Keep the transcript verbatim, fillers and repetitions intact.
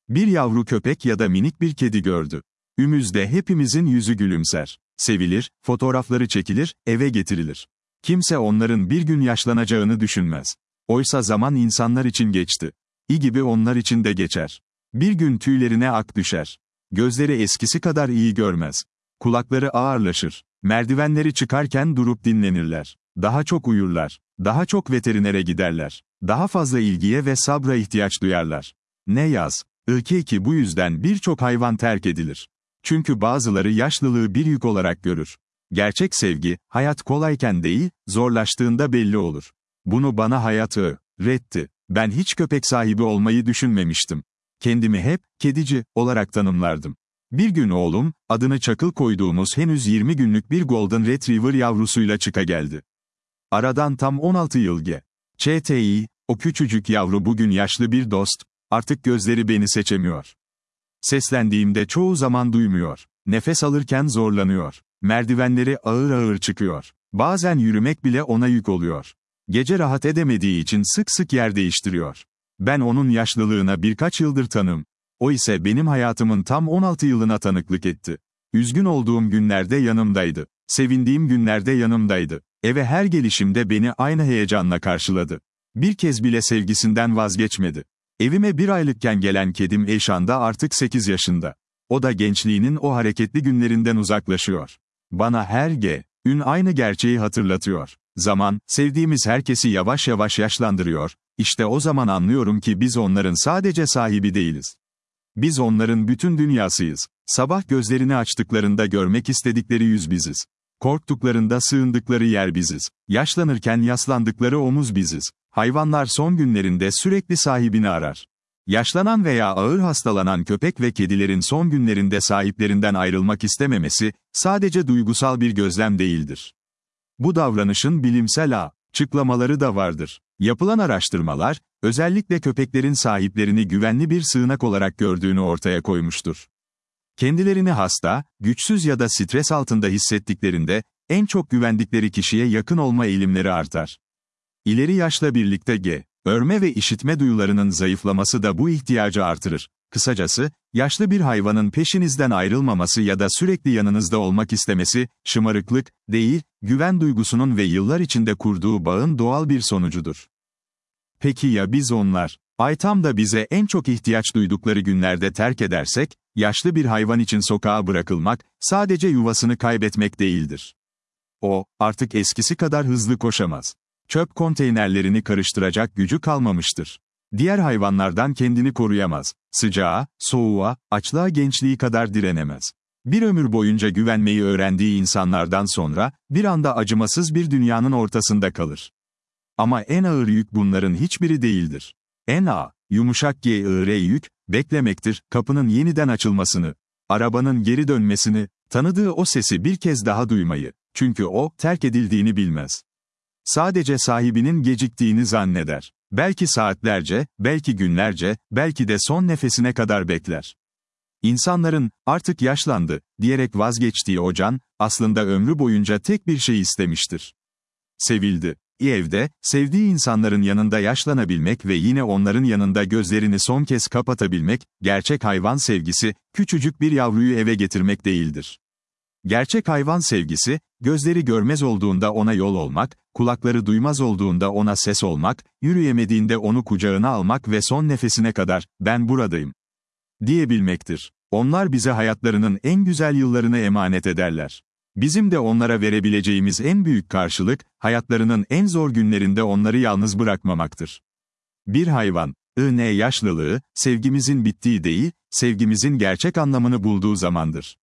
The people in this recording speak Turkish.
Bir yavru köpek ya da minik bir kedi gördü. Ümüzde hepimizin yüzü gülümser. Sevilir, fotoğrafları çekilir, eve getirilir. Kimse onların bir gün yaşlanacağını düşünmez. Oysa zaman insanlar için geçti. İ gibi onlar için de geçer. Bir gün tüylerine ak düşer. Gözleri eskisi kadar iyi görmez. Kulakları ağırlaşır. Merdivenleri çıkarken durup dinlenirler. Daha çok uyurlar. Daha çok veterinere giderler. Daha fazla ilgiye ve sabra ihtiyaç duyarlar. Ne yaz, ılki ki bu yüzden birçok hayvan terk edilir. Çünkü bazıları yaşlılığı bir yük olarak görür. Gerçek sevgi, hayat kolayken değil, zorlaştığında belli olur. Bunu bana hayat öğretti. Ben hiç köpek sahibi olmayı düşünmemiştim. Kendimi hep, kedici, olarak tanımlardım. Bir gün oğlum, adını Çakıl koyduğumuz henüz yirmi günlük bir Golden Retriever yavrusuyla çıka geldi. Aradan tam on altı yıl geçti, o küçücük yavru bugün yaşlı bir dost, artık gözleri beni seçemiyor. Seslendiğimde çoğu zaman duymuyor. Nefes alırken zorlanıyor. Merdivenleri ağır ağır çıkıyor. Bazen yürümek bile ona yük oluyor. Gece rahat edemediği için sık sık yer değiştiriyor. Ben onun yaşlılığına birkaç yıldır tanım. O ise benim hayatımın tam on altı yılına tanıklık etti. Üzgün olduğum günlerde yanımdaydı. Sevindiğim günlerde yanımdaydı. Eve her gelişimde beni aynı heyecanla karşıladı. Bir kez bile sevgisinden vazgeçmedi. Evime bir aylıkken gelen kedim Eşan'da artık sekiz yaşında. O da gençliğinin o hareketli günlerinden uzaklaşıyor. Bana her gün aynı gerçeği hatırlatıyor. Zaman, sevdiğimiz herkesi yavaş yavaş yaşlandırıyor. İşte o zaman anlıyorum ki biz onların sadece sahibi değiliz. Biz onların bütün dünyasıyız. Sabah gözlerini açtıklarında görmek istedikleri yüz biziz. Korktuklarında sığındıkları yer biziz. Yaşlanırken yaslandıkları omuz biziz. Hayvanlar son günlerinde sürekli sahibini arar. Yaşlanan veya ağır hastalanan köpek ve kedilerin son günlerinde sahiplerinden ayrılmak istememesi, sadece duygusal bir gözlem değildir. Bu davranışın bilimsel açıklamaları da vardır. Yapılan araştırmalar, özellikle köpeklerin sahiplerini güvenli bir sığınak olarak gördüğünü ortaya koymuştur. Kendilerini hasta, güçsüz ya da stres altında hissettiklerinde, en çok güvendikleri kişiye yakın olma eğilimleri artar. İleri yaşla birlikte görme ve işitme duyularının zayıflaması da bu ihtiyacı artırır. Kısacası, yaşlı bir hayvanın peşinizden ayrılmaması ya da sürekli yanınızda olmak istemesi, şımarıklık değil, güven duygusunun ve yıllar içinde kurduğu bağın doğal bir sonucudur. Peki ya biz onlar? Ay tam da bize en çok ihtiyaç duydukları günlerde terk edersek, yaşlı bir hayvan için sokağa bırakılmak, sadece yuvasını kaybetmek değildir. O, artık eskisi kadar hızlı koşamaz. Çöp konteynerlerini karıştıracak gücü kalmamıştır. Diğer hayvanlardan kendini koruyamaz. Sıcağa, soğuğa, açlığa gençliği kadar direnemez. Bir ömür boyunca güvenmeyi öğrendiği insanlardan sonra, bir anda acımasız bir dünyanın ortasında kalır. Ama en ağır yük bunların hiçbiri değildir. En ağır, yumuşak ağır yük, beklemektir, kapının yeniden açılmasını, arabanın geri dönmesini, tanıdığı o sesi bir kez daha duymayı. Çünkü o, terk edildiğini bilmez. Sadece sahibinin geciktiğini zanneder. Belki saatlerce, belki günlerce, belki de son nefesine kadar bekler. İnsanların, artık yaşlandı, diyerek vazgeçtiği o can, aslında ömrü boyunca tek bir şey istemiştir. Sevildi. Evde, sevdiği insanların yanında yaşlanabilmek ve yine onların yanında gözlerini son kez kapatabilmek, gerçek hayvan sevgisi, küçücük bir yavruyu eve getirmek değildir. Gerçek hayvan sevgisi, gözleri görmez olduğunda ona yol olmak, kulakları duymaz olduğunda ona ses olmak, yürüyemediğinde onu kucağına almak ve son nefesine kadar, ben buradayım, diyebilmektir. Onlar bize hayatlarının en güzel yıllarını emanet ederler. Bizim de onlara verebileceğimiz en büyük karşılık, hayatlarının en zor günlerinde onları yalnız bırakmamaktır. Bir hayvan, ne yaşlılığı, sevgimizin bittiği değil, sevgimizin gerçek anlamını bulduğu zamandır.